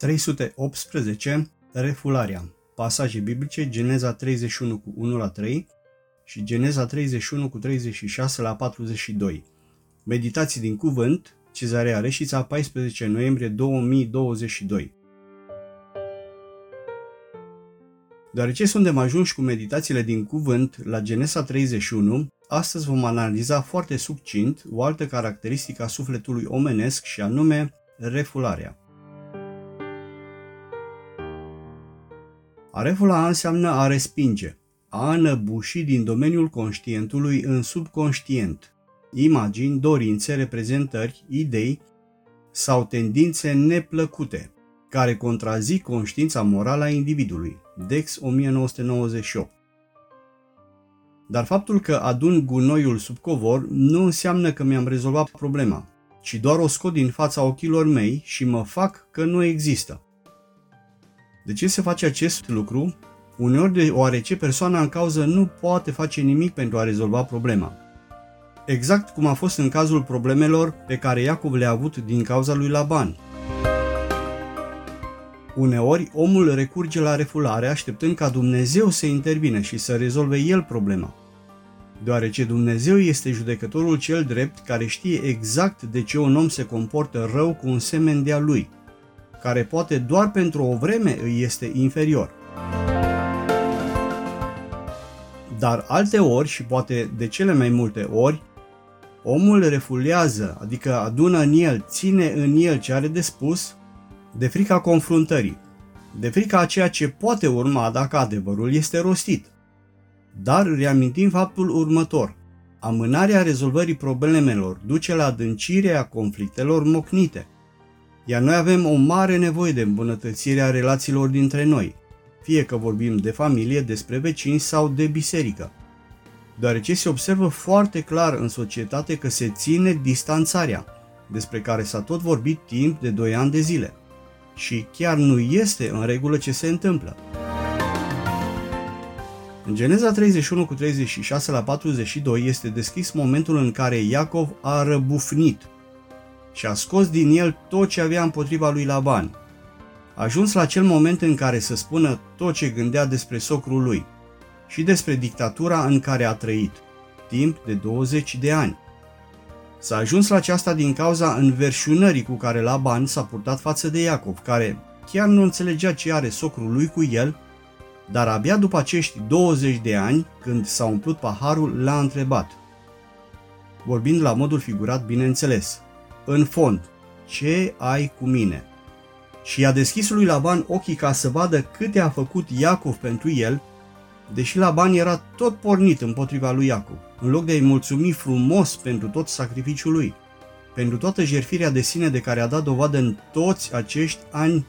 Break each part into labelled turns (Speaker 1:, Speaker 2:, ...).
Speaker 1: 318. Refularea. Pasaje biblice: Geneza 31 cu 1 la 3 și Geneza 31 cu 36 la 42. Meditații din cuvânt, Cezarea Reșița, 14 noiembrie 2022. Deoarece suntem ajunși cu meditațiile din cuvânt la Geneza 31, astăzi vom analiza foarte succint o altă caracteristică a sufletului omenesc și anume refularea. A refula înseamnă a respinge, a înăbuși din domeniul conștientului în subconștient, imagini, dorințe, reprezentări, idei sau tendințe neplăcute, care contrazic conștiința morală a individului. Dex 1998. Dar faptul că adun gunoiul sub covor nu înseamnă că mi-am rezolvat problema, ci doar o scot din fața ochilor mei și mă fac că nu există. De ce se face acest lucru? Uneori deoarece persoana în cauză nu poate face nimic pentru a rezolva problema. Exact cum a fost în cazul problemelor pe care Iacov le-a avut din cauza lui Laban. Uneori, omul recurge la refulare așteptând ca Dumnezeu să intervină și să rezolve El problema. Deoarece Dumnezeu este judecătorul cel drept care știe exact de ce un om se comportă rău cu un semen de-a lui, care poate doar pentru o vreme îi este inferior. Dar alteori, și poate de cele mai multe ori, omul refulează, adică adună în el, ține în el ce are de spus, de frica confruntării, de frica a ceea ce poate urma dacă adevărul este rostit. Dar reamintim faptul următor: amânarea rezolvării problemelor duce la adâncirea conflictelor mocnite, iar noi avem o mare nevoie de îmbunătățirea relațiilor dintre noi, fie că vorbim de familie, despre vecini sau de biserică, deoarece se observă foarte clar în societate că se ține distanțarea, despre care s-a tot vorbit timp de 2 ani de zile. Și chiar nu este în regulă ce se întâmplă. În Geneza 31 cu 36 la 42 este descris momentul în care Iacov a răbufnit și a scos din el tot ce avea împotriva lui Laban. A ajuns la acel moment în care să spună tot ce gândea despre socrul lui și despre dictatura în care a trăit, timp de 20 de ani. S-a ajuns la aceasta din cauza înverșunării cu care Laban s-a purtat față de Iacov, care chiar nu înțelegea ce are socrul lui cu el, dar abia după acești 20 de ani, când s-a umplut paharul, l-a întrebat. Vorbind la modul figurat, bineînțeles: în fond, ce ai cu mine? Și i-a deschis lui Laban ochii ca să vadă câte a făcut Iacov pentru el, deși Laban era tot pornit împotriva lui Iacov, în loc de a-i mulțumi frumos pentru tot sacrificiul lui, pentru toată jertfirea de sine de care a dat dovadă în toți acești ani.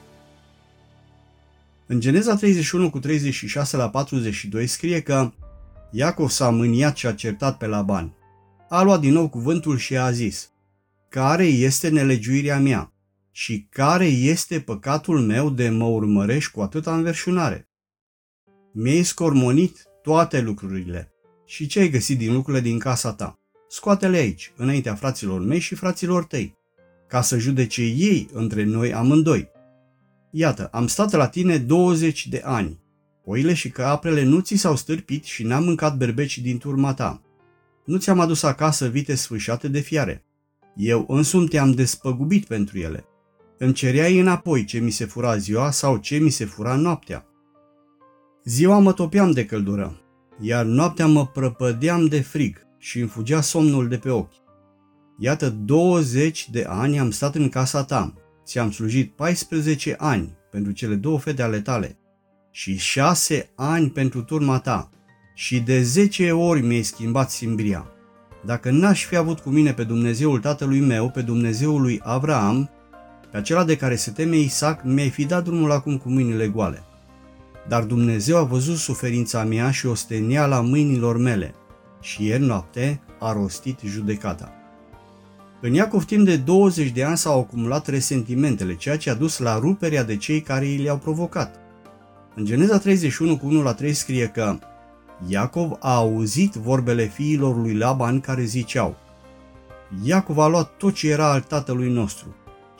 Speaker 1: În Geneza 31 cu 36 la 42 scrie că Iacov s-a mâniat și a certat pe Laban. A luat din nou cuvântul și a zis: care este nelegiuirea mea și care este păcatul meu de mă urmărești cu atâta înverșunare? Mi-ai scormonit toate lucrurile. Și ce ai găsit din lucrurile din casa ta? Scoate-le aici, înaintea fraților mei și fraților tăi, ca să judece ei între noi amândoi. Iată, am stat la tine 20 de ani. Oile și caprele nu ți s-au stârpit și n-am mâncat berbeci din turma ta. Nu ți-am adus acasă vite sfâșate de fiare. Eu însumi te-am despăgubit pentru ele. Îmi cereai înapoi ce mi se fura ziua sau ce mi se fura noaptea. Ziua mă topeam de căldură, iar noaptea mă prăpădeam de frig și îmi fugea somnul de pe ochi. Iată, 20 de ani am stat în casa ta, ți-am slujit 14 ani pentru cele 2 fete ale tale și 6 ani pentru turma ta și de 10 ori mi-ai schimbat simbria. Dacă n-aș fi avut cu mine pe Dumnezeul tatălui meu, pe Dumnezeul lui Avraam, pe acela de care se teme Isaac, mi-ai fi dat drumul acum cu mâinile goale. Dar Dumnezeu a văzut suferința mea și osteniala mâinilor mele și ieri noapte a rostit judecata. În Iacov timp de 20 de ani s-au acumulat resentimentele, ceea ce a dus la ruperea de cei care i le-au provocat. În Geneza 31 cu 1 la 3 scrie că Iacov a auzit vorbele fiilor lui Laban care ziceau: Iacov a luat tot ce era al tatălui nostru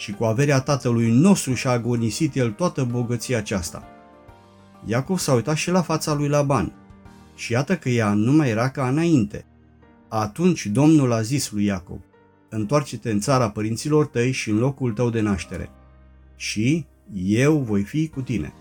Speaker 1: și cu averea tatălui nostru și-a agonisit el toată bogăția aceasta. Iacov s-a uitat și la fața lui Laban și iată că ea nu mai era ca înainte. Atunci Domnul a zis lui Iacov: întoarce-te în țara părinților tăi și în locul tău de naștere, și eu voi fi cu tine.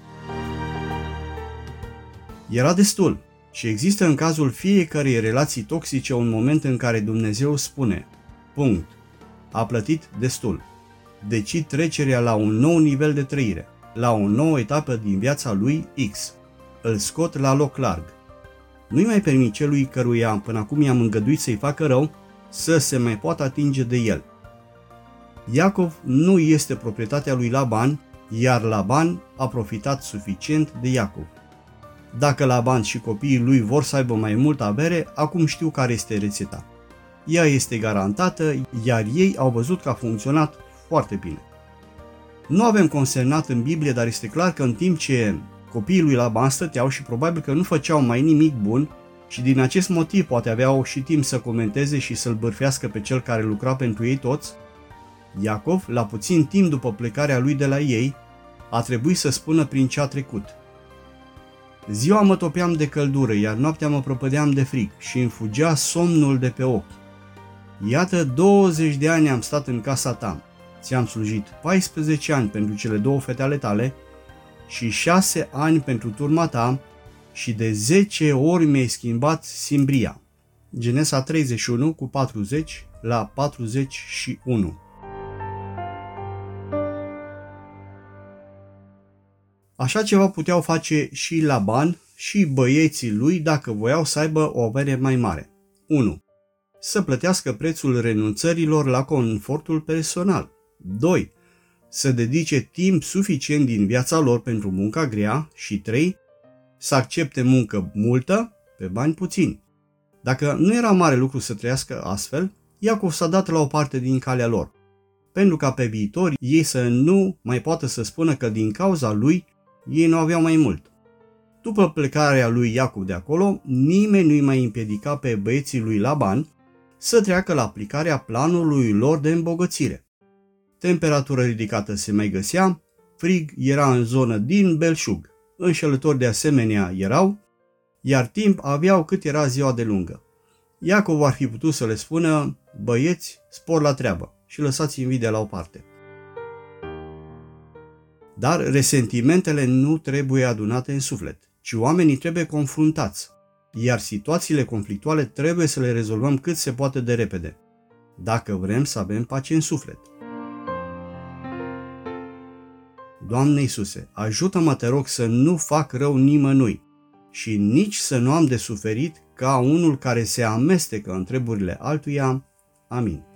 Speaker 1: Era destul și există în cazul fiecărei relații toxice un moment în care Dumnezeu spune: punct, a plătit destul. Decid trecerea la un nou nivel de trăire, la o nouă etapă din viața lui X. Îl scot la loc larg. Nu-i mai permit celui căruia până acum i-am îngăduit să-i facă rău să se mai poată atinge de el. Iacov nu este proprietatea lui Laban, iar Laban a profitat suficient de Iacov. Dacă Laban și copiii lui vor să aibă mai multă avere, acum știu care este rețeta. Ea este garantată, iar ei au văzut că a funcționat foarte bine. Nu avem consemnat în Biblie, dar este clar că în timp ce copiii lui Laban stăteau și probabil că nu făceau mai nimic bun și din acest motiv poate aveau și timp să comenteze și să-l bârfească pe cel care lucra pentru ei toți, Iacov, la puțin timp după plecarea lui de la ei, a trebuit să spună prin ce a trecut. Ziua mă topeam de căldură, iar noaptea mă prăpădeam de frig și îmi fugea somnul de pe ochi. Iată, 20 de ani am stat în casa ta. Ți-am slujit 14 ani pentru cele 2 fete ale tale și 6 ani pentru turma ta și de 10 ori mi-ai schimbat simbria. Genesa 31 cu 40 la 41. Așa ceva puteau face și Laban și băieții lui dacă voiau să aibă o avere mai mare. 1. Să plătească prețul renunțărilor la confortul personal. 2. Să dedice timp suficient din viața lor pentru munca grea și 3. Să accepte muncă multă pe bani puțini. Dacă nu era mare lucru să trăiască astfel, Iacov s-a dat la o parte din calea lor, pentru ca pe viitor ei să nu mai poată să spună că din cauza lui ei nu aveau mai mult. După plecarea lui Iacov de acolo, nimeni nu-i mai împiedica pe băieții lui Laban să treacă la aplicarea planului lor de îmbogățire. Temperatură ridicată se mai găsea, frig era în zonă din belșug, înșelători de asemenea erau, iar timp aveau cât era ziua de lungă. Iacov ar fi putut să le spună: băieți, spor la treabă și lăsați invidia la o parte. Dar resentimentele nu trebuie adunate în suflet, ci oamenii trebuie confruntați, iar situațiile conflictuale trebuie să le rezolvăm cât se poate de repede, dacă vrem să avem pace în suflet. Doamne Iisuse, ajută-mă, te rog, să nu fac rău nimănui și nici să nu am de suferit ca unul care se amestecă în treburile altuia. Amin.